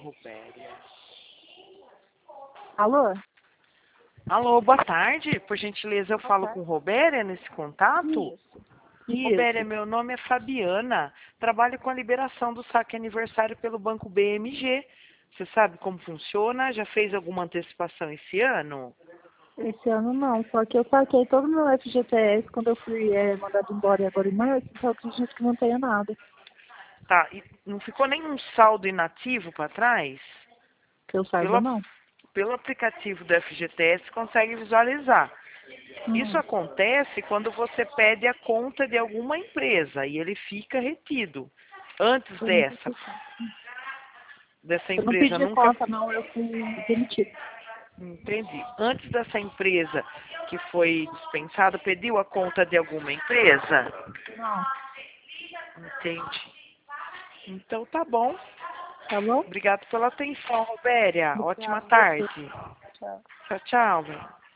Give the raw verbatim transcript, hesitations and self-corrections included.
Robéria. Alô? Alô, boa tarde. Por gentileza, eu Boa falo tarde. com Robéria nesse contato? Isso. Isso. Robéria, meu nome é Fabiana. Trabalho com a liberação do saque aniversário pelo Banco B M G. Você sabe como funciona? Já fez alguma antecipação esse ano? Esse ano não, só que eu saquei todo o meu F G T S quando eu fui é, mandado embora e agora em março, então eu acredito que não tenha nada. Tá, e não ficou nenhum saldo inativo para trás? Que eu saiba, Pelo, não. pelo aplicativo do F G T S consegue visualizar. Isso Hum. acontece quando você pede a conta de alguma empresa e ele fica retido. Antes Eu não dessa, pedi conta. dessa Eu não empresa pedi nunca... conta, não, eu fui demitida. Entendi. Antes dessa empresa que foi dispensada, pediu a conta de alguma empresa? Não. Entendi. Então tá bom. Tá bom? Obrigado pela atenção, Robéria. Ótima Obrigada a você. tarde. Tchau. Tchau, tchau.